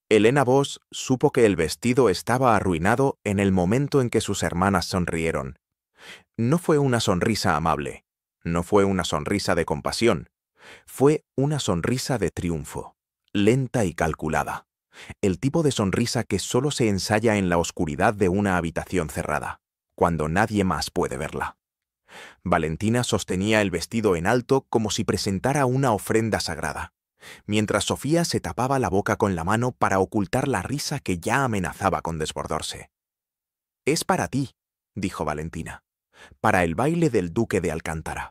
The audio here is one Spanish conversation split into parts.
Elena Vos supo que el vestido estaba arruinado en el momento en que sus hermanas sonrieron. No fue una sonrisa amable, no fue una sonrisa de compasión, fue una sonrisa de triunfo, lenta y calculada, el tipo de sonrisa que solo se ensaya en la oscuridad de una habitación cerrada, cuando nadie más puede verla. Valentina sostenía el vestido en alto como si presentara una ofrenda sagrada, mientras Sofía se tapaba la boca con la mano para ocultar la risa que ya amenazaba con desbordarse. «Es para ti», dijo Valentina, «para el baile del duque de Alcántara».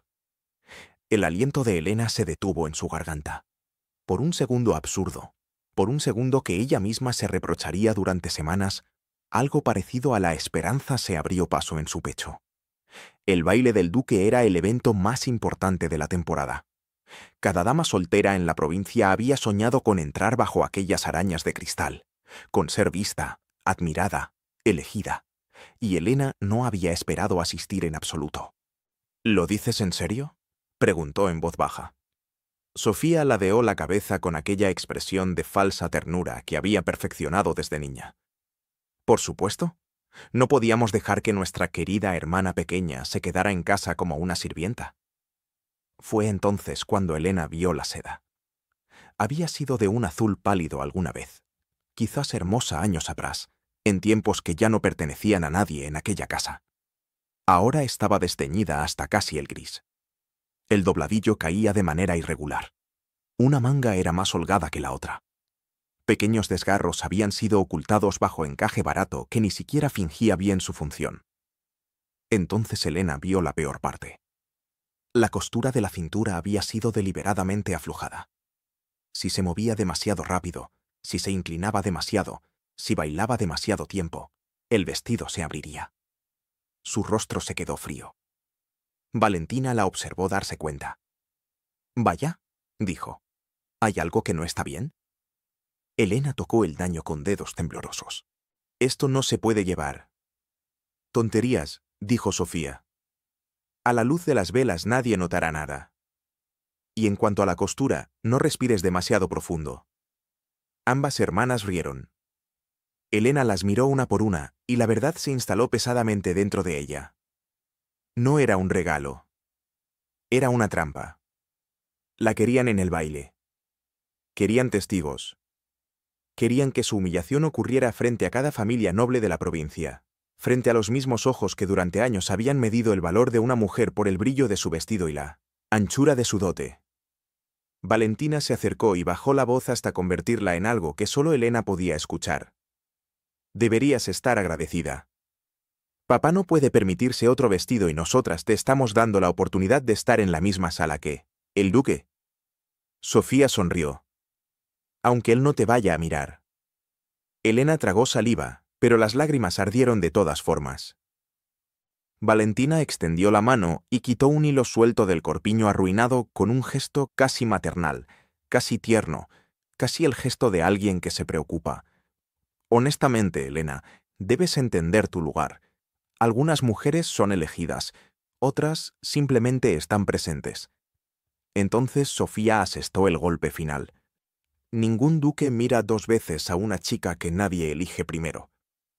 El aliento de Elena se detuvo en su garganta. Por un segundo absurdo, por un segundo que ella misma se reprocharía durante semanas, algo parecido a la esperanza se abrió paso en su pecho. El baile del duque era el evento más importante de la temporada. Cada dama soltera en la provincia había soñado con entrar bajo aquellas arañas de cristal, con ser vista, admirada, elegida, y Elena no había esperado asistir en absoluto. «¿Lo dices en serio?», preguntó en voz baja. Sofía ladeó la cabeza con aquella expresión de falsa ternura que había perfeccionado desde niña. «Por supuesto. No podíamos dejar que nuestra querida hermana pequeña se quedara en casa como una sirvienta». Fue entonces cuando Elena vio la seda. Había sido de un azul pálido alguna vez, quizás hermosa años atrás, en tiempos que ya no pertenecían a nadie en aquella casa. Ahora estaba desteñida hasta casi el gris. El dobladillo caía de manera irregular. Una manga era más holgada que la otra. Pequeños desgarros habían sido ocultados bajo encaje barato que ni siquiera fingía bien su función. Entonces Elena vio la peor parte. La costura de la cintura había sido deliberadamente aflojada. Si se movía demasiado rápido, si se inclinaba demasiado, si bailaba demasiado tiempo, el vestido se abriría. Su rostro se quedó frío. Valentina la observó darse cuenta. «Vaya», dijo, «¿hay algo que no está bien?». Elena tocó el daño con dedos temblorosos. «Esto no se puede llevar». «Tonterías», dijo Sofía. «A la luz de las velas nadie notará nada. Y en cuanto a la costura, no respires demasiado profundo». Ambas hermanas rieron. Elena las miró una por una, y la verdad se instaló pesadamente dentro de ella. No era un regalo. Era una trampa. La querían en el baile. Querían testigos. Querían que su humillación ocurriera frente a cada familia noble de la provincia, frente a los mismos ojos que durante años habían medido el valor de una mujer por el brillo de su vestido y la anchura de su dote. Valentina se acercó y bajó la voz hasta convertirla en algo que solo Elena podía escuchar. «Deberías estar agradecida. Papá no puede permitirse otro vestido y nosotras te estamos dando la oportunidad de estar en la misma sala que el duque». Sofía sonrió. «Aunque él no te vaya a mirar». Elena tragó saliva, pero las lágrimas ardieron de todas formas. Valentina extendió la mano y quitó un hilo suelto del corpiño arruinado con un gesto casi maternal, casi tierno, casi el gesto de alguien que se preocupa. «Honestamente, Elena, debes entender tu lugar. Algunas mujeres son elegidas, otras simplemente están presentes». Entonces Sofía asestó el golpe final. Ningún duque mira dos veces a una chica que nadie elige primero.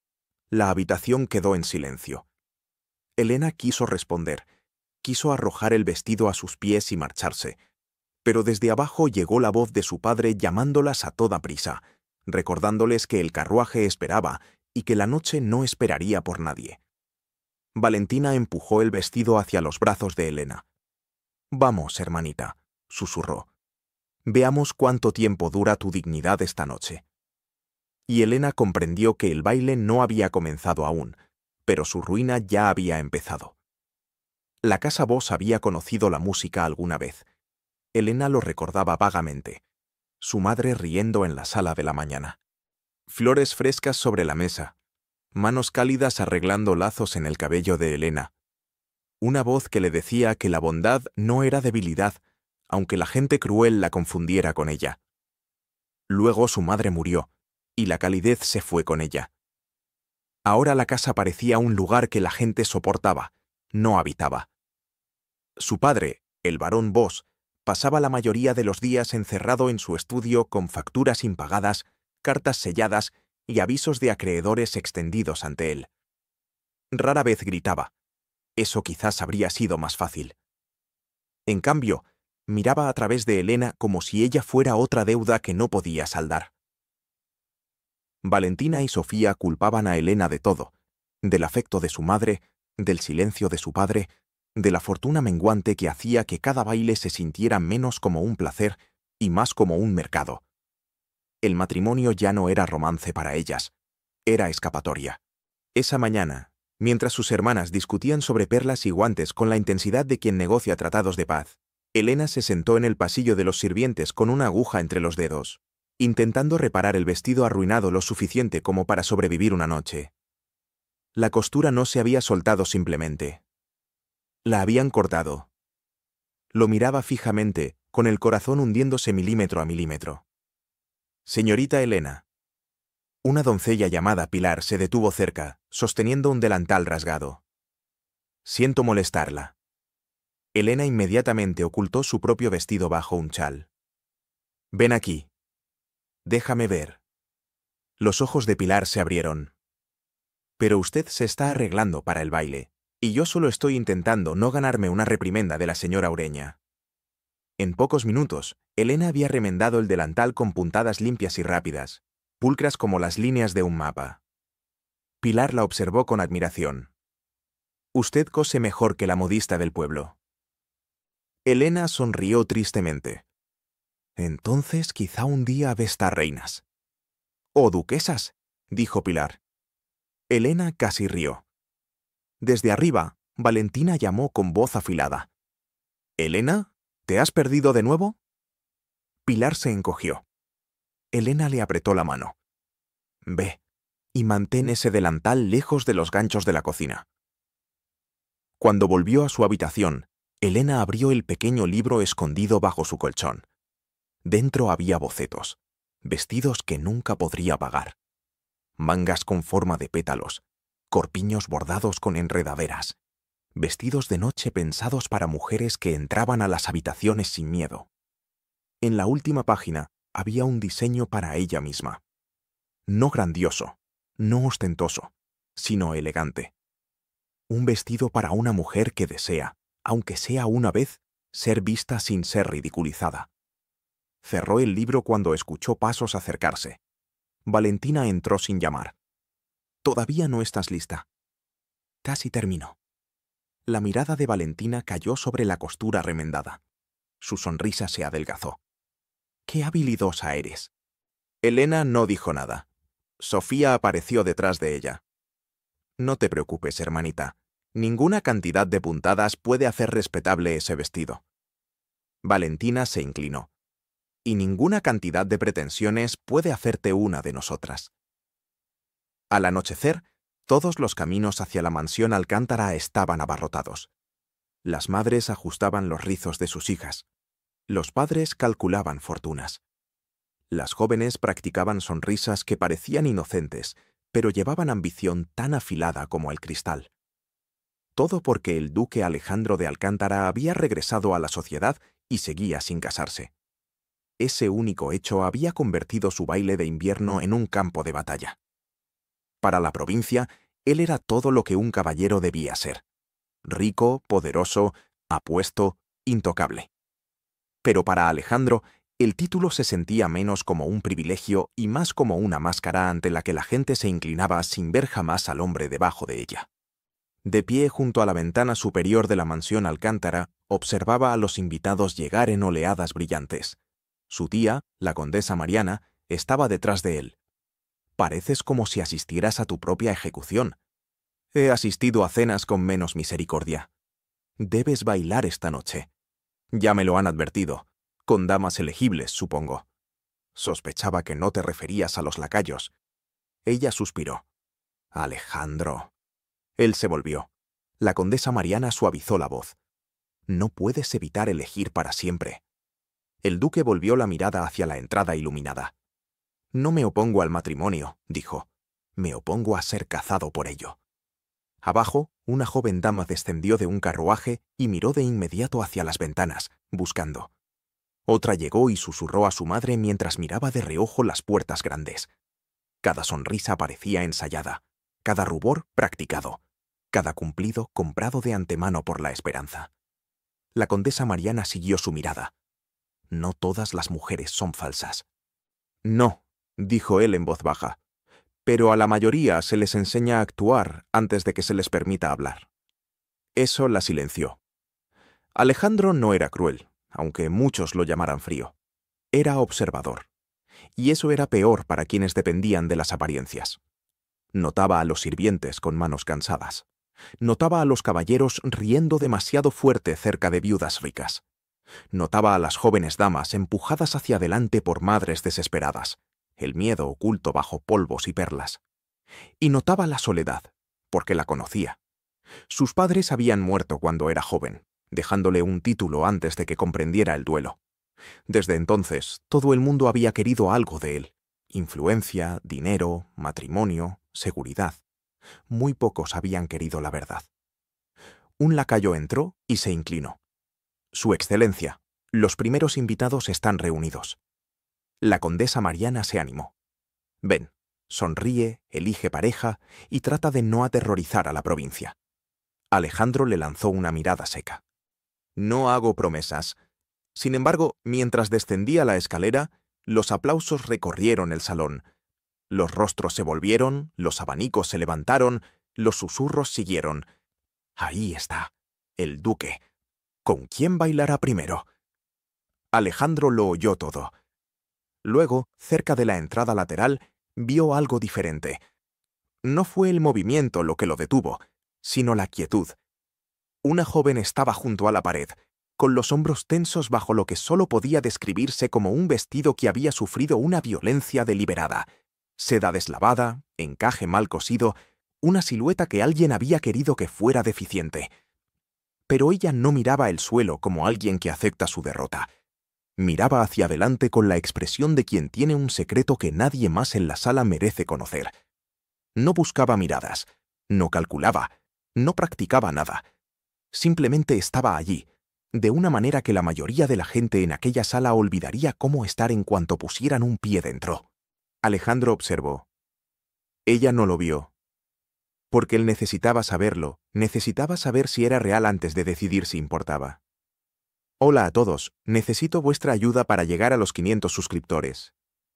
La habitación quedó en silencio. Elena quiso responder, quiso arrojar el vestido a sus pies y marcharse, pero desde abajo llegó la voz de su padre llamándolas a toda prisa, recordándoles que el carruaje esperaba y que la noche no esperaría por nadie. Valentina empujó el vestido hacia los brazos de Elena. «Vamos, hermanita», susurró. «Veamos cuánto tiempo dura tu dignidad esta noche». Y Elena comprendió que el baile no había comenzado aún, pero su ruina ya había empezado. La casa Vos había conocido la música alguna vez. Elena lo recordaba vagamente. Su madre riendo en la sala de la mañana. Flores frescas sobre la mesa. Manos cálidas arreglando lazos en el cabello de Elena. Una voz que le decía que la bondad no era debilidad, aunque la gente cruel la confundiera con ella. Luego su madre murió, y la calidez se fue con ella. Ahora la casa parecía un lugar que la gente soportaba, no habitaba. Su padre, el barón Vos, pasaba la mayoría de los días encerrado en su estudio con facturas impagadas, cartas selladas y avisos de acreedores extendidos ante él. Rara vez gritaba. Eso quizás habría sido más fácil. En cambio, miraba a través de Elena como si ella fuera otra deuda que no podía saldar. Valentina y Sofía culpaban a Elena de todo, del afecto de su madre, del silencio de su padre, de la fortuna menguante que hacía que cada baile se sintiera menos como un placer y más como un mercado. El matrimonio ya no era romance para ellas, era escapatoria. Esa mañana, mientras sus hermanas discutían sobre perlas y guantes con la intensidad de quien negocia tratados de paz, Elena se sentó en el pasillo de los sirvientes con una aguja entre los dedos, intentando reparar el vestido arruinado lo suficiente como para sobrevivir una noche. La costura no se había soltado simplemente. La habían cortado. Lo miraba fijamente, con el corazón hundiéndose milímetro a milímetro. «Señorita Elena». Una doncella llamada Pilar se detuvo cerca, sosteniendo un delantal rasgado. «Siento molestarla». Elena inmediatamente ocultó su propio vestido bajo un chal. «Ven aquí. Déjame ver». Los ojos de Pilar se abrieron. «Pero usted se está arreglando para el baile, y yo solo estoy intentando no ganarme una reprimenda de la señora Ureña». En pocos minutos, Elena había remendado el delantal con puntadas limpias y rápidas, pulcras como las líneas de un mapa. Pilar la observó con admiración. «Usted cose mejor que la modista del pueblo». Elena sonrió tristemente. «Entonces quizá un día vesta reinas». «O duquesas», dijo Pilar. Elena casi rió. Desde arriba, Valentina llamó con voz afilada. «¿Elena? ¿Te has perdido de nuevo?» Pilar se encogió. Elena le apretó la mano. «Ve, y mantén ese delantal lejos de los ganchos de la cocina». Cuando volvió a su habitación, Elena abrió el pequeño libro escondido bajo su colchón. Dentro había bocetos, vestidos que nunca podría pagar. Mangas con forma de pétalos, corpiños bordados con enredaderas, vestidos de noche pensados para mujeres que entraban a las habitaciones sin miedo. En la última página había un diseño para ella misma. No grandioso, no ostentoso, sino elegante. Un vestido para una mujer que desea, aunque sea una vez, ser vista sin ser ridiculizada. Cerró el libro cuando escuchó pasos acercarse. Valentina entró sin llamar. «Todavía no estás lista». «Casi termino». La mirada de Valentina cayó sobre la costura remendada. Su sonrisa se adelgazó. «¡Qué habilidosa eres!». Elena no dijo nada. Sofía apareció detrás de ella. «No te preocupes, hermanita. Ninguna cantidad de puntadas puede hacer respetable ese vestido». Valentina se inclinó. «Y ninguna cantidad de pretensiones puede hacerte una de nosotras». Al anochecer, todos los caminos hacia la mansión Alcántara estaban abarrotados. Las madres ajustaban los rizos de sus hijas. Los padres calculaban fortunas. Las jóvenes practicaban sonrisas que parecían inocentes, pero llevaban ambición tan afilada como el cristal. Todo porque el duque Alejandro de Alcántara había regresado a la sociedad y seguía sin casarse. Ese único hecho había convertido su baile de invierno en un campo de batalla. Para la provincia, él era todo lo que un caballero debía ser: rico, poderoso, apuesto, intocable. Pero para Alejandro, el título se sentía menos como un privilegio y más como una máscara ante la que la gente se inclinaba sin ver jamás al hombre debajo de ella. De pie junto a la ventana superior de la mansión Alcántara, observaba a los invitados llegar en oleadas brillantes. Su tía, la condesa Mariana, estaba detrás de él. «Pareces como si asistieras a tu propia ejecución». «He asistido a cenas con menos misericordia». «Debes bailar esta noche». «Ya me lo han advertido. Con damas elegibles, supongo». «Sospechaba que no te referías a los lacayos». Ella suspiró. «Alejandro». Él se volvió. La condesa Mariana suavizó la voz. «No puedes evitar elegir para siempre». El duque volvió la mirada hacia la entrada iluminada. «No me opongo al matrimonio», dijo. «Me opongo a ser cazado por ello». Abajo, una joven dama descendió de un carruaje y miró de inmediato hacia las ventanas, buscando. Otra llegó y susurró a su madre mientras miraba de reojo las puertas grandes. Cada sonrisa parecía ensayada, cada rubor practicado, cada cumplido comprado de antemano por la esperanza. La condesa Mariana siguió su mirada. No todas las mujeres son falsas. No, dijo él en voz baja, pero a la mayoría se les enseña a actuar antes de que se les permita hablar. Eso la silenció. Alejandro no era cruel, aunque muchos lo llamaran frío. Era observador. Y eso era peor para quienes dependían de las apariencias. Notaba a los sirvientes con manos cansadas. Notaba a los caballeros riendo demasiado fuerte cerca de viudas ricas. Notaba a las jóvenes damas empujadas hacia adelante por madres desesperadas, el miedo oculto bajo polvos y perlas. Y notaba la soledad, porque la conocía. Sus padres habían muerto cuando era joven, dejándole un título antes de que comprendiera el duelo. Desde entonces, todo el mundo había querido algo de él: influencia, dinero, matrimonio, seguridad. Muy pocos habían querido la verdad. Un lacayo entró y se inclinó. Su Excelencia, los primeros invitados están reunidos. La condesa Mariana se animó. Ven, sonríe, elige pareja y trata de no aterrorizar a la provincia. Alejandro le lanzó una mirada seca. No hago promesas. Sin embargo, mientras descendía la escalera, los aplausos recorrieron el salón. Los rostros se volvieron, los abanicos se levantaron, los susurros siguieron. Ahí está, el duque. ¿Con quién bailará primero? Alejandro lo oyó todo. Luego, cerca de la entrada lateral, vio algo diferente. No fue el movimiento lo que lo detuvo, sino la quietud. Una joven estaba junto a la pared, con los hombros tensos bajo lo que solo podía describirse como un vestido que había sufrido una violencia deliberada. Seda deslavada, encaje mal cosido, una silueta que alguien había querido que fuera deficiente. Pero ella no miraba el suelo como alguien que acepta su derrota. Miraba hacia adelante con la expresión de quien tiene un secreto que nadie más en la sala merece conocer. No buscaba miradas, no calculaba, no practicaba nada. Simplemente estaba allí, de una manera que la mayoría de la gente en aquella sala olvidaría cómo estar en cuanto pusieran un pie dentro. Alejandro observó. Ella no lo vio. Porque él necesitaba saberlo, necesitaba saber si era real antes de decidir si importaba. Hola a todos, necesito vuestra ayuda para llegar a los 500 suscriptores.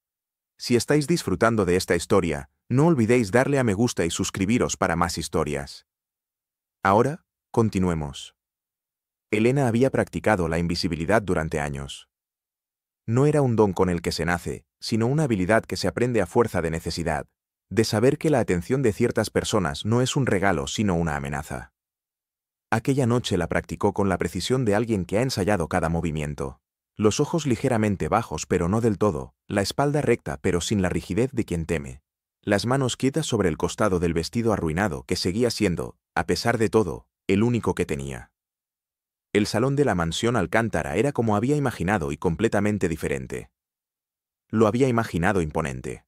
Si estáis disfrutando de esta historia, no olvidéis darle a me gusta y suscribiros para más historias. Ahora, continuemos. Elena había practicado la invisibilidad durante años. No era un don con el que se nace, sino una habilidad que se aprende a fuerza de necesidad, de saber que la atención de ciertas personas no es un regalo sino una amenaza. Aquella noche la practicó con la precisión de alguien que ha ensayado cada movimiento. Los ojos ligeramente bajos pero no del todo, la espalda recta pero sin la rigidez de quien teme. Las manos quietas sobre el costado del vestido arruinado que seguía siendo, a pesar de todo, el único que tenía. El salón de la mansión Alcántara era como había imaginado y completamente diferente. Lo había imaginado imponente.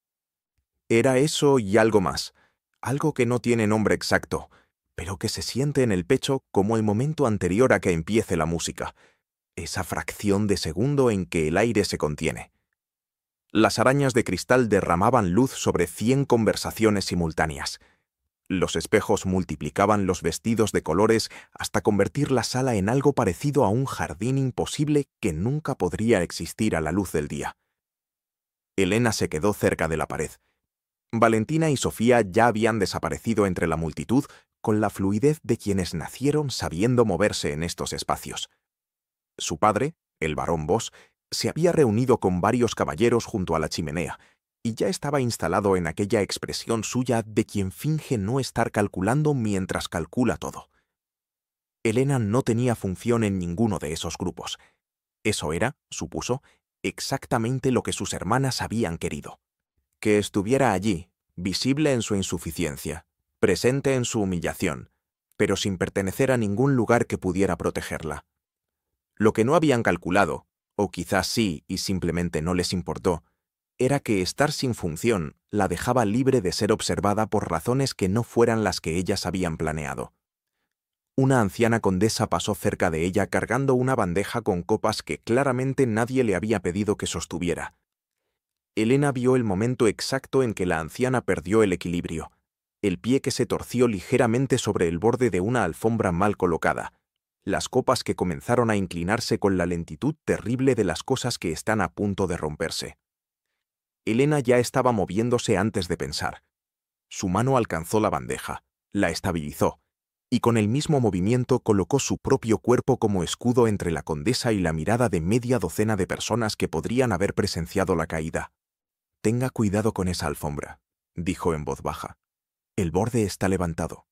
Era eso y algo más, algo que no tiene nombre exacto, pero que se siente en el pecho como el momento anterior a que empiece la música, esa fracción de segundo en que el aire se contiene. Las arañas de cristal derramaban luz sobre 100 conversaciones simultáneas. Los espejos multiplicaban los vestidos de colores hasta convertir la sala en algo parecido a un jardín imposible que nunca podría existir a la luz del día. Elena se quedó cerca de la pared. Valentina y Sofía ya habían desaparecido entre la multitud con la fluidez de quienes nacieron sabiendo moverse en estos espacios. Su padre, el barón Voss, se había reunido con varios caballeros junto a la chimenea, y ya estaba instalado en aquella expresión suya de quien finge no estar calculando mientras calcula todo. Elena no tenía función en ninguno de esos grupos. Eso era, supuso, exactamente lo que sus hermanas habían querido. Que estuviera allí, visible en su insuficiencia, presente en su humillación, pero sin pertenecer a ningún lugar que pudiera protegerla. Lo que no habían calculado, o quizás sí y simplemente no les importó, era que estar sin función la dejaba libre de ser observada por razones que no fueran las que ellas habían planeado. Una anciana condesa pasó cerca de ella cargando una bandeja con copas que claramente nadie le había pedido que sostuviera. Elena vio el momento exacto en que la anciana perdió el equilibrio, el pie que se torció ligeramente sobre el borde de una alfombra mal colocada, las copas que comenzaron a inclinarse con la lentitud terrible de las cosas que están a punto de romperse. Elena ya estaba moviéndose antes de pensar. Su mano alcanzó la bandeja, la estabilizó, y con el mismo movimiento colocó su propio cuerpo como escudo entre la condesa y la mirada de media docena de personas que podrían haber presenciado la caída. «Tenga cuidado con esa alfombra», dijo en voz baja. «El borde está levantado».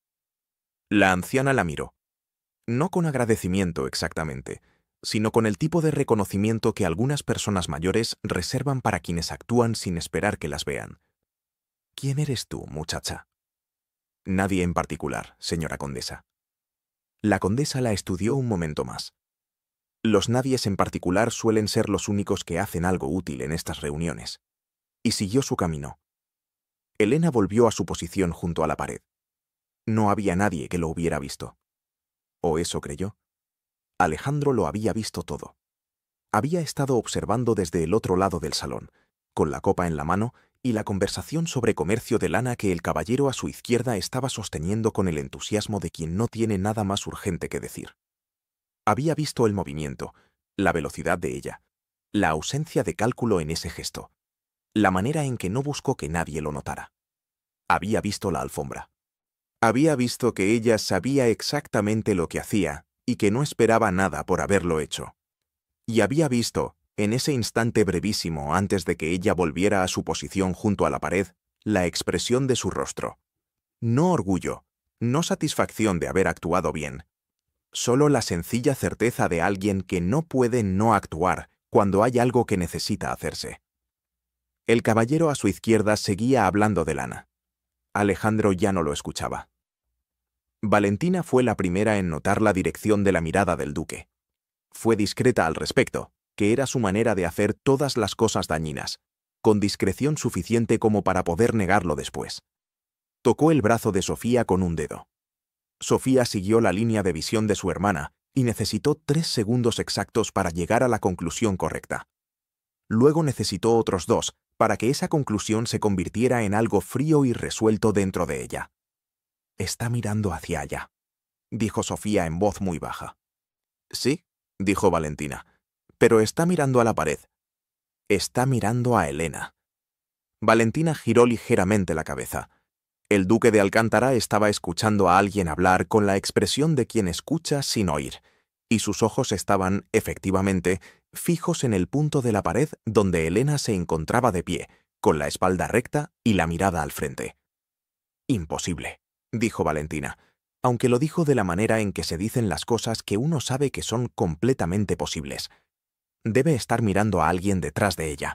La anciana la miró. No con agradecimiento exactamente, sino con el tipo de reconocimiento que algunas personas mayores reservan para quienes actúan sin esperar que las vean. «¿Quién eres tú, muchacha?» «Nadie en particular, señora condesa». La condesa la estudió un momento más. Los nadies en particular suelen ser los únicos que hacen algo útil en estas reuniones. Y siguió su camino. Elena volvió a su posición junto a la pared. No había nadie que lo hubiera visto. ¿O eso creyó? Alejandro lo había visto todo. Había estado observando desde el otro lado del salón, con la copa en la mano y la conversación sobre comercio de lana que el caballero a su izquierda estaba sosteniendo con el entusiasmo de quien no tiene nada más urgente que decir. Había visto el movimiento, la velocidad de ella, la ausencia de cálculo en ese gesto, la manera en que no buscó que nadie lo notara. Había visto la alfombra. Había visto que ella sabía exactamente lo que hacía y que no esperaba nada por haberlo hecho. Y había visto, en ese instante brevísimo antes de que ella volviera a su posición junto a la pared, la expresión de su rostro. No orgullo, no satisfacción de haber actuado bien. Solo la sencilla certeza de alguien que no puede no actuar cuando hay algo que necesita hacerse. El caballero a su izquierda seguía hablando de lana. Alejandro ya no lo escuchaba. Valentina fue la primera en notar la dirección de la mirada del duque. Fue discreta al respecto, que era su manera de hacer todas las cosas dañinas, con discreción suficiente como para poder negarlo después. Tocó el brazo de Sofía con un dedo. Sofía siguió la línea de visión de su hermana y necesitó 3 segundos exactos para llegar a la conclusión correcta. Luego necesitó otros 2 para que esa conclusión se convirtiera en algo frío y resuelto dentro de ella. «Está mirando hacia allá», dijo Sofía en voz muy baja. «Sí», dijo Valentina, «pero está mirando a la pared». «Está mirando a Elena». Valentina giró ligeramente la cabeza. El duque de Alcántara estaba escuchando a alguien hablar con la expresión de quien escucha sin oír, y sus ojos estaban, efectivamente, fijos en el punto de la pared donde Elena se encontraba de pie, con la espalda recta y la mirada al frente. «Imposible», dijo Valentina, aunque lo dijo de la manera en que se dicen las cosas que uno sabe que son completamente posibles. Debe estar mirando a alguien detrás de ella.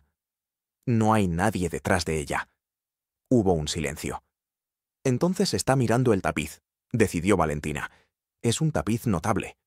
No hay nadie detrás de ella. Hubo un silencio. «Entonces está mirando el tapiz», decidió Valentina. «Es un tapiz notable».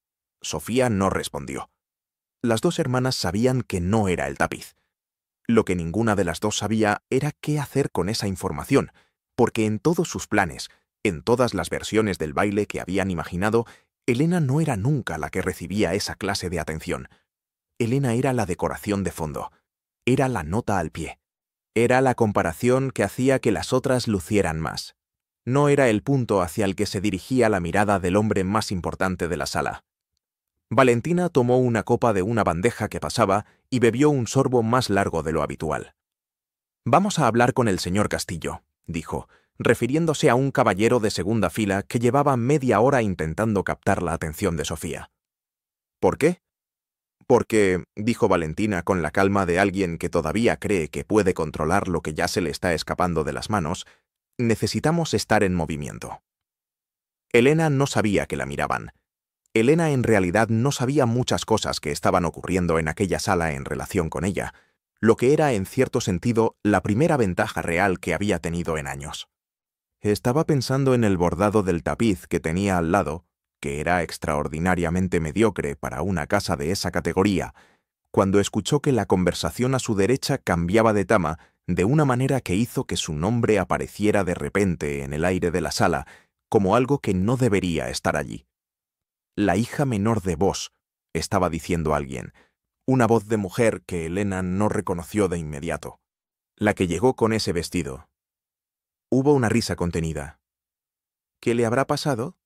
Sofía no respondió. Las 2 hermanas sabían que no era el tapiz. Lo que ninguna de las 2 sabía era qué hacer con esa información, porque en todos sus planes, en todas las versiones del baile que habían imaginado, Elena no era nunca la que recibía esa clase de atención. Elena era la decoración de fondo. Era la nota al pie. Era la comparación que hacía que las otras lucieran más. No era el punto hacia el que se dirigía la mirada del hombre más importante de la sala. Valentina tomó una copa de una bandeja que pasaba y bebió un sorbo más largo de lo habitual. «Vamos a hablar con el señor Castillo», dijo, refiriéndose a un caballero de segunda fila que llevaba media hora intentando captar la atención de Sofía. «¿Por qué?» «Porque», dijo Valentina con la calma de alguien que todavía cree que puede controlar lo que ya se le está escapando de las manos, «necesitamos estar en movimiento». Elena no sabía que la miraban. Elena en realidad no sabía muchas cosas que estaban ocurriendo en aquella sala en relación con ella, lo que era en cierto sentido la primera ventaja real que había tenido en años. Estaba pensando en el bordado del tapiz que tenía al lado, que era extraordinariamente mediocre para una casa de esa categoría, cuando escuchó que la conversación a su derecha cambiaba de tema de una manera que hizo que su nombre apareciera de repente en el aire de la sala como algo que no debería estar allí. «La hija menor de vos», estaba diciendo alguien, una voz de mujer que Elena no reconoció de inmediato. La que llegó con ese vestido. Hubo una risa contenida. ¿Qué le habrá pasado?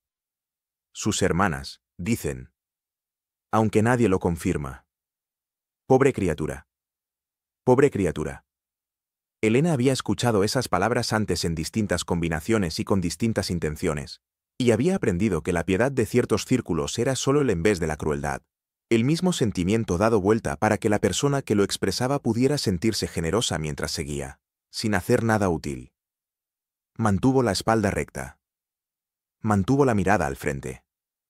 Sus hermanas, dicen. Aunque nadie lo confirma. Pobre criatura. Pobre criatura. Elena había escuchado esas palabras antes en distintas combinaciones y con distintas intenciones, y había aprendido que la piedad de ciertos círculos era solo el en vez de la crueldad, el mismo sentimiento dado vuelta para que la persona que lo expresaba pudiera sentirse generosa mientras seguía, sin hacer nada útil. Mantuvo la espalda recta. Mantuvo la mirada al frente.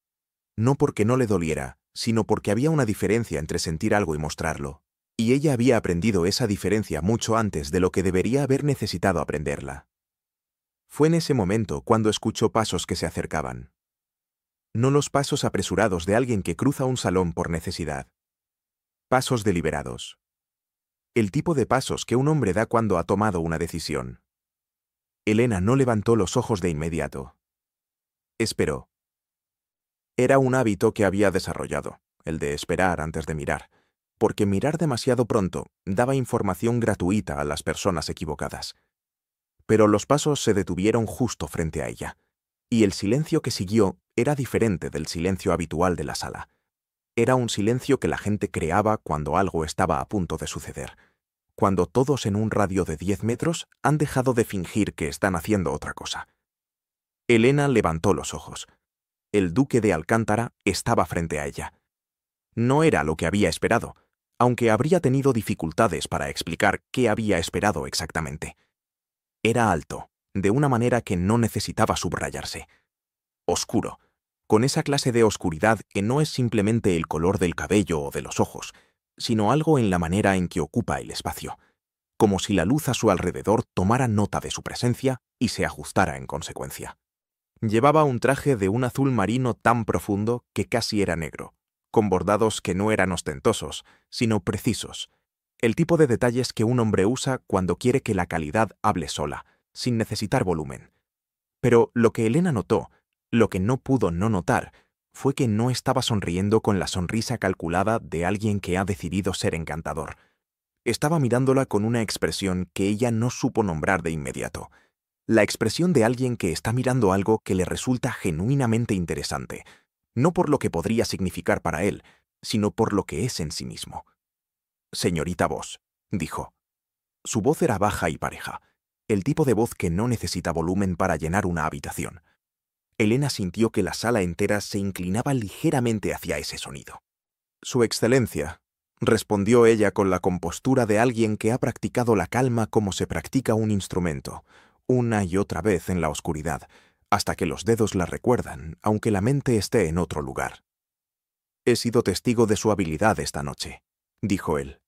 No porque no le doliera, sino porque había una diferencia entre sentir algo y mostrarlo. Y ella había aprendido esa diferencia mucho antes de lo que debería haber necesitado aprenderla. Fue en ese momento cuando escuchó pasos que se acercaban. No los pasos apresurados de alguien que cruza un salón por necesidad. Pasos deliberados. El tipo de pasos que un hombre da cuando ha tomado una decisión. Elena no levantó los ojos de inmediato. Esperó. Era un hábito que había desarrollado, el de esperar antes de mirar, porque mirar demasiado pronto daba información gratuita a las personas equivocadas. Pero los pasos se detuvieron justo frente a ella, y el silencio que siguió era diferente del silencio habitual de la sala. Era un silencio que la gente creaba cuando algo estaba a punto de suceder, cuando todos en un radio de 10 metros han dejado de fingir que están haciendo otra cosa. Elena levantó los ojos. El duque de Alcántara estaba frente a ella. No era lo que había esperado, aunque habría tenido dificultades para explicar qué había esperado exactamente. Era alto, de una manera que no necesitaba subrayarse. Oscuro, con esa clase de oscuridad que no es simplemente el color del cabello o de los ojos, sino algo en la manera en que ocupa el espacio, como si la luz a su alrededor tomara nota de su presencia y se ajustara en consecuencia. Llevaba un traje de un azul marino tan profundo que casi era negro, con bordados que no eran ostentosos, sino precisos, el tipo de detalles que un hombre usa cuando quiere que la calidad hable sola, sin necesitar volumen. Pero lo que Elena notó, lo que no pudo no notar, fue que no estaba sonriendo con la sonrisa calculada de alguien que ha decidido ser encantador. Estaba mirándola con una expresión que ella no supo nombrar de inmediato. La expresión de alguien que está mirando algo que le resulta genuinamente interesante, no por lo que podría significar para él, sino por lo que es en sí mismo. «Señorita Voss», dijo. Su voz era baja y pareja, el tipo de voz que no necesita volumen para llenar una habitación. Elena sintió que la sala entera se inclinaba ligeramente hacia ese sonido. «Su Excelencia», respondió ella con la compostura de alguien que ha practicado la calma como se practica un instrumento, una y otra vez en la oscuridad, hasta que los dedos la recuerdan, aunque la mente esté en otro lugar. «He sido testigo de su habilidad esta noche», dijo él.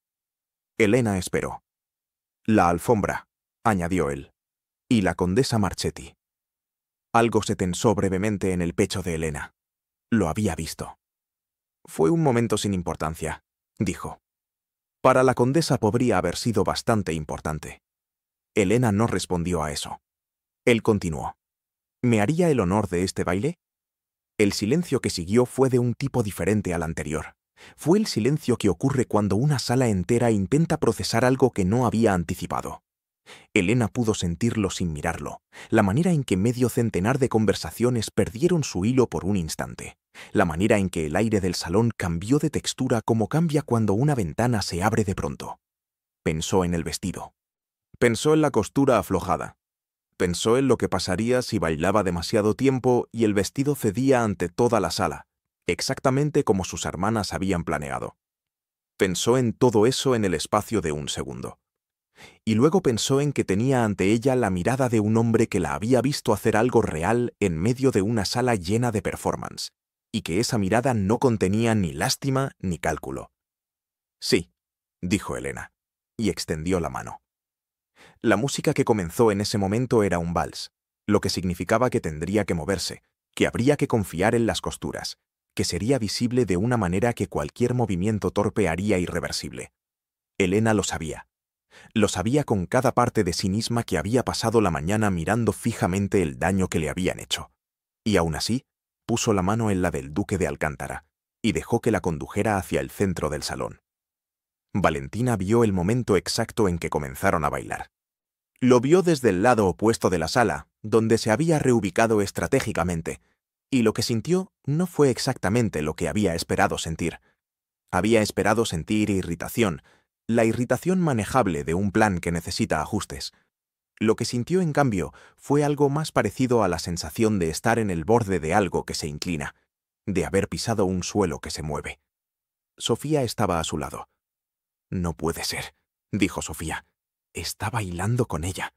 Elena esperó. «La alfombra», añadió él, «y la condesa Marchetti». Algo se tensó brevemente en el pecho de Elena. Lo había visto. «Fue un momento sin importancia», dijo. «Para la condesa podría haber sido bastante importante». Elena no respondió a eso. Él continuó. «¿Me haría el honor de este baile?» El silencio que siguió fue de un tipo diferente al anterior. Fue el silencio que ocurre cuando una sala entera intenta procesar algo que no había anticipado. Elena pudo sentirlo sin mirarlo, la manera en que medio centenar de conversaciones perdieron su hilo por un instante, la manera en que el aire del salón cambió de textura como cambia cuando una ventana se abre de pronto. Pensó en el vestido. Pensó en la costura aflojada. Pensó en lo que pasaría si bailaba demasiado tiempo y el vestido cedía ante toda la sala, exactamente como sus hermanas habían planeado. Pensó en todo eso en el espacio de un segundo. Y luego pensó en que tenía ante ella la mirada de un hombre que la había visto hacer algo real en medio de una sala llena de performance, y que esa mirada no contenía ni lástima ni cálculo. «Sí», dijo Elena, y extendió la mano. La música que comenzó en ese momento era un vals, lo que significaba que tendría que moverse, que habría que confiar en las costuras, que sería visible de una manera que cualquier movimiento torpe haría irreversible. Elena lo sabía. Lo sabía con cada parte de sí misma que había pasado la mañana mirando fijamente el daño que le habían hecho. Y aún así, puso la mano en la del duque de Alcántara y dejó que la condujera hacia el centro del salón. Valentina vio el momento exacto en que comenzaron a bailar. Lo vio desde el lado opuesto de la sala, donde se había reubicado estratégicamente, y lo que sintió no fue exactamente lo que había esperado sentir. Había esperado sentir irritación, la irritación manejable de un plan que necesita ajustes. Lo que sintió, en cambio, fue algo más parecido a la sensación de estar en el borde de algo que se inclina, de haber pisado un suelo que se mueve. Sofía estaba a su lado. «No puede ser», dijo Sofía. «Está bailando con ella».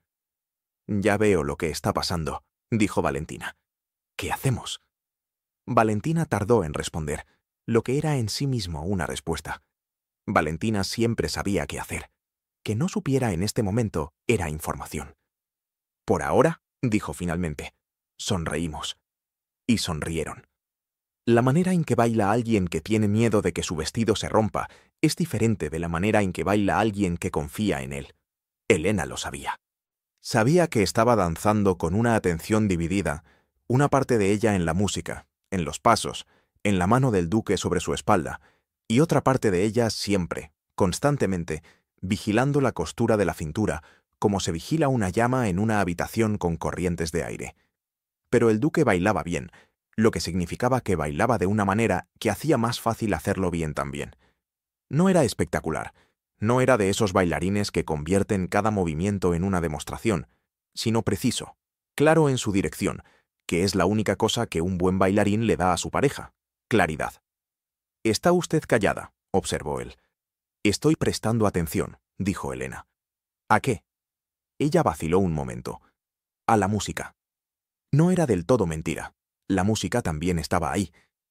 «Ya veo lo que está pasando», dijo Valentina. «¿Qué hacemos?». Valentina tardó en responder, lo que era en sí mismo una respuesta. Valentina siempre sabía qué hacer. Que no supiera en este momento era información. «Por ahora», dijo finalmente, «sonreímos». Y sonrieron. La manera en que baila alguien que tiene miedo de que su vestido se rompa es diferente de la manera en que baila alguien que confía en él. Elena lo sabía. Sabía que estaba danzando con una atención dividida, una parte de ella en la música, en los pasos, en la mano del duque sobre su espalda, y otra parte de ella siempre, constantemente, vigilando la costura de la cintura, como se vigila una llama en una habitación con corrientes de aire. Pero el duque bailaba bien, lo que significaba que bailaba de una manera que hacía más fácil hacerlo bien también. No era espectacular, no era de esos bailarines que convierten cada movimiento en una demostración, sino preciso, claro en su dirección, que es la única cosa que un buen bailarín le da a su pareja: claridad. «Está usted callada», observó él. «Estoy prestando atención», dijo Elena. «¿A qué?». Ella vaciló un momento. «A la música». No era del todo mentira. La música también estaba ahí.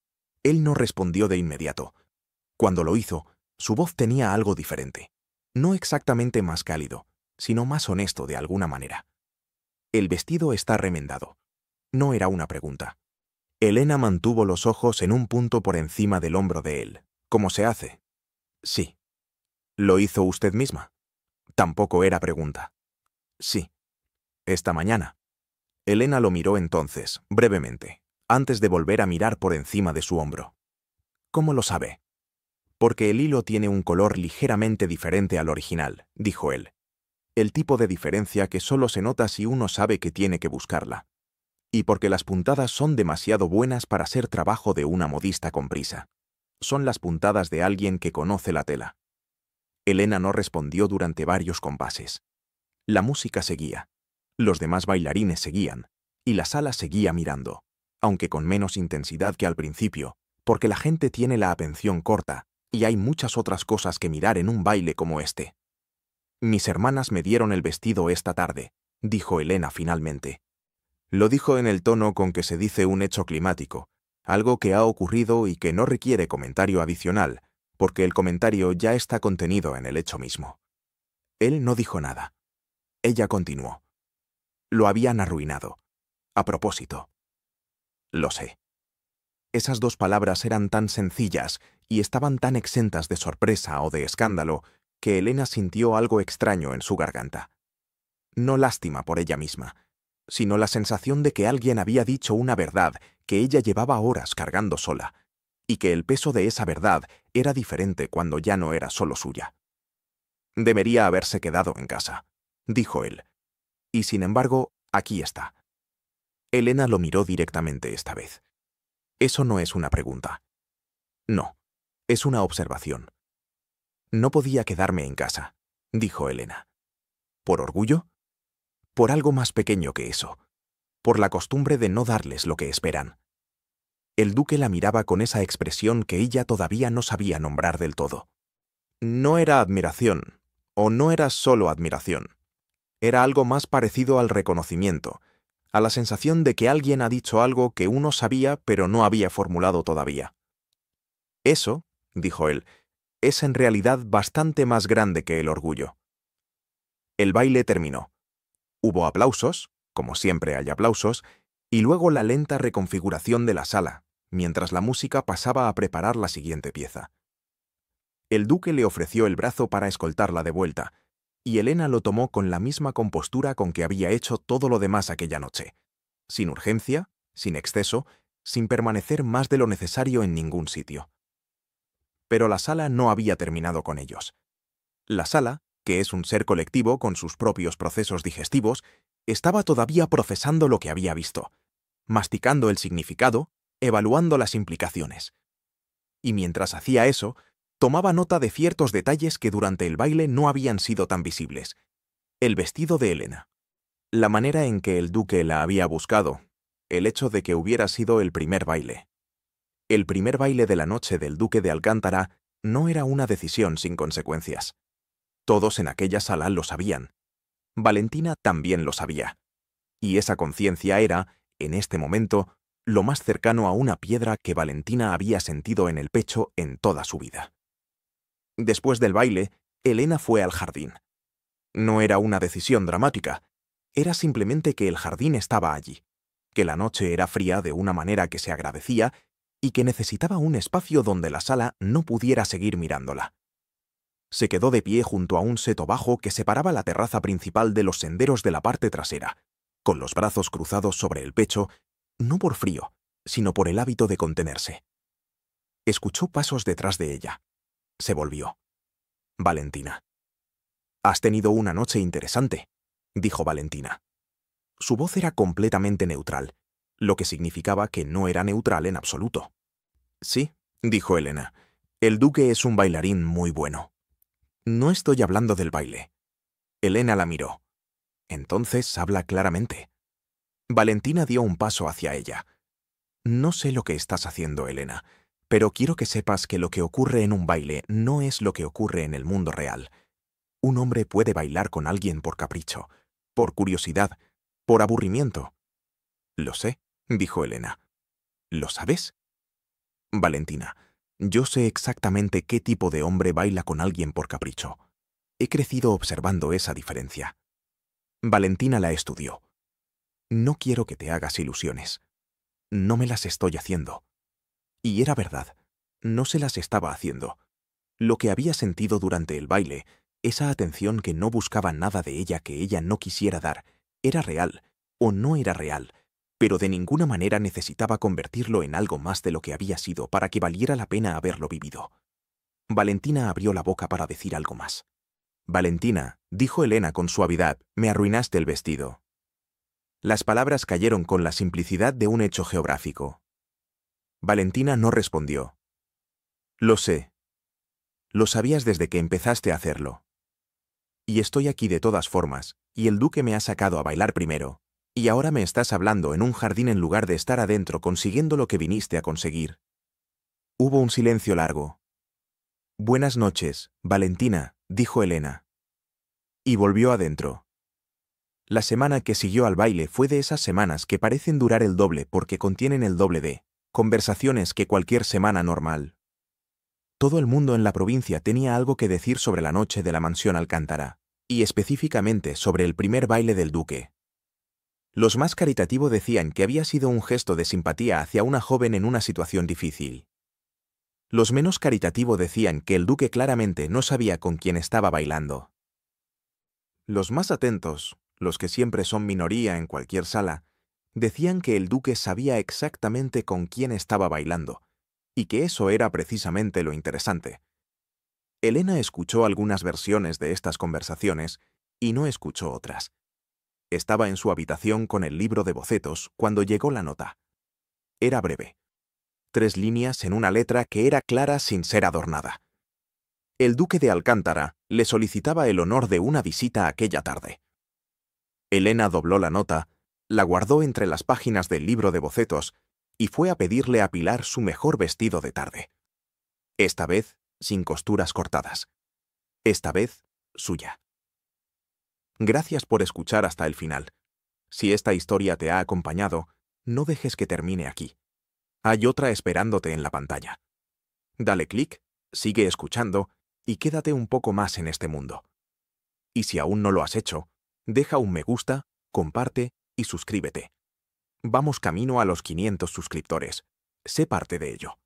Él no respondió de inmediato. Cuando lo hizo, su voz tenía algo diferente. No exactamente más cálido, sino más honesto de alguna manera. «El vestido está remendado». No era una pregunta. Elena mantuvo los ojos en un punto por encima del hombro de él, como se hace. «Sí». «¿Lo hizo usted misma?». Tampoco era pregunta. «Sí». «Esta mañana». Elena lo miró entonces, brevemente, antes de volver a mirar por encima de su hombro. «¿Cómo lo sabe?». «Porque el hilo tiene un color ligeramente diferente al original», dijo él. «El tipo de diferencia que solo se nota si uno sabe que tiene que buscarla. Y porque las puntadas son demasiado buenas para ser trabajo de una modista con prisa. Son las puntadas de alguien que conoce la tela». Elena no respondió durante varios compases. La música seguía. Los demás bailarines seguían, y la sala seguía mirando, aunque con menos intensidad que al principio, porque la gente tiene la atención corta, y hay muchas otras cosas que mirar en un baile como este. «Mis hermanas me dieron el vestido esta tarde», dijo Elena finalmente. Lo dijo en el tono con que se dice un hecho climático, algo que ha ocurrido y que no requiere comentario adicional, porque el comentario ya está contenido en el hecho mismo. Él no dijo nada. Ella continuó. «Lo habían arruinado. A propósito». «Lo sé». Esas dos palabras eran tan sencillas y estaban tan exentas de sorpresa o de escándalo que Elena sintió algo extraño en su garganta. No lástima por ella misma, sino la sensación de que alguien había dicho una verdad que ella llevaba horas cargando sola, y que el peso de esa verdad era diferente cuando ya no era solo suya. «Debería haberse quedado en casa», dijo él. «Y sin embargo, aquí está». Elena lo miró directamente esta vez. «Eso no es una pregunta». «No, es una observación». «No podía quedarme en casa», dijo Elena. «¿Por orgullo?». «Por algo más pequeño que eso. Por la costumbre de no darles lo que esperan». El duque la miraba con esa expresión que ella todavía no sabía nombrar del todo. No era admiración, o no era solo admiración. Era algo más parecido al reconocimiento, a la sensación de que alguien ha dicho algo que uno sabía pero no había formulado todavía. «Eso», dijo él, «es en realidad bastante más grande que el orgullo». El baile terminó. Hubo aplausos, como siempre hay aplausos, y luego la lenta reconfiguración de la sala, mientras la música pasaba a preparar la siguiente pieza. El duque le ofreció el brazo para escoltarla de vuelta, y Elena lo tomó con la misma compostura con que había hecho todo lo demás aquella noche, sin urgencia, sin exceso, sin permanecer más de lo necesario en ningún sitio. Pero la sala no había terminado con ellos. La sala, que es un ser colectivo con sus propios procesos digestivos, estaba todavía procesando lo que había visto, masticando el significado, evaluando las implicaciones. Y mientras hacía eso, tomaba nota de ciertos detalles que durante el baile no habían sido tan visibles. El vestido de Elena, la manera en que el duque la había buscado, el hecho de que hubiera sido el primer baile. El primer baile de la noche del duque de Alcántara no era una decisión sin consecuencias. Todos en aquella sala lo sabían. Valentina también lo sabía. Y esa conciencia era, en este momento, lo más cercano a una piedra que Valentina había sentido en el pecho en toda su vida. Después del baile, Elena fue al jardín. No era una decisión dramática, era simplemente que el jardín estaba allí, que la noche era fría de una manera que se agradecía y que necesitaba un espacio donde la sala no pudiera seguir mirándola. Se quedó de pie junto a un seto bajo que separaba la terraza principal de los senderos de la parte trasera, con los brazos cruzados sobre el pecho, no por frío, sino por el hábito de contenerse. Escuchó pasos detrás de ella. Se volvió. Valentina. «Has tenido una noche interesante», dijo Valentina. Su voz era completamente neutral, lo que significaba que no era neutral en absoluto. «Sí», dijo Elena. «El duque es un bailarín muy bueno». «No estoy hablando del baile». Elena la miró. «Entonces habla claramente». Valentina dio un paso hacia ella. «No sé lo que estás haciendo, Elena, pero quiero que sepas que lo que ocurre en un baile no es lo que ocurre en el mundo real. Un hombre puede bailar con alguien por capricho, por curiosidad, por aburrimiento». «Lo sé», dijo Elena. «¿Lo sabes?» «Valentina, yo sé exactamente qué tipo de hombre baila con alguien por capricho. He crecido observando esa diferencia». Valentina la estudió. «No quiero que te hagas ilusiones. No me las estoy haciendo». Y era verdad, no se las estaba haciendo. Lo que había sentido durante el baile, esa atención que no buscaba nada de ella que ella no quisiera dar, era real, o no era real, pero de ninguna manera necesitaba convertirlo en algo más de lo que había sido para que valiera la pena haberlo vivido. Valentina abrió la boca para decir algo más. «Valentina», dijo Elena con suavidad, «me arruinaste el vestido». Las palabras cayeron con la simplicidad de un hecho geográfico. Valentina no respondió. «Lo sé. Lo sabías desde que empezaste a hacerlo. Y estoy aquí de todas formas, y el duque me ha sacado a bailar primero, y ahora me estás hablando en un jardín en lugar de estar adentro consiguiendo lo que viniste a conseguir». Hubo un silencio largo. «Buenas noches, Valentina», dijo Elena. Y volvió adentro. La semana que siguió al baile fue de esas semanas que parecen durar el doble porque contienen el doble de conversaciones que cualquier semana normal. Todo el mundo en la provincia tenía algo que decir sobre la noche de la mansión Alcántara, y específicamente sobre el primer baile del duque. Los más caritativos decían que había sido un gesto de simpatía hacia una joven en una situación difícil. Los menos caritativos decían que el duque claramente no sabía con quién estaba bailando. Los más atentos, los que siempre son minoría en cualquier sala, decían que el duque sabía exactamente con quién estaba bailando, y que eso era precisamente lo interesante. Elena escuchó algunas versiones de estas conversaciones y no escuchó otras. Estaba en su habitación con el libro de bocetos cuando llegó la nota. Era breve. 3 líneas en una letra que era clara sin ser adornada. El duque de Alcántara le solicitaba el honor de una visita aquella tarde. Elena dobló la nota, la guardó entre las páginas del libro de bocetos y fue a pedirle a Pilar su mejor vestido de tarde. Esta vez, sin costuras cortadas. Esta vez, suya. Gracias por escuchar hasta el final. Si esta historia te ha acompañado, no dejes que termine aquí. Hay otra esperándote en la pantalla. Dale clic, sigue escuchando y quédate un poco más en este mundo. Y si aún no lo has hecho, deja un me gusta, comparte y suscríbete. Vamos camino a los 500 suscriptores. Sé parte de ello.